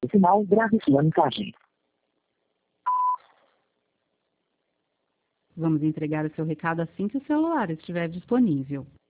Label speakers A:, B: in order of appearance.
A: sinal, grave sua mensagem.
B: Vamos entregar o seu recado assim que o celular estiver disponível.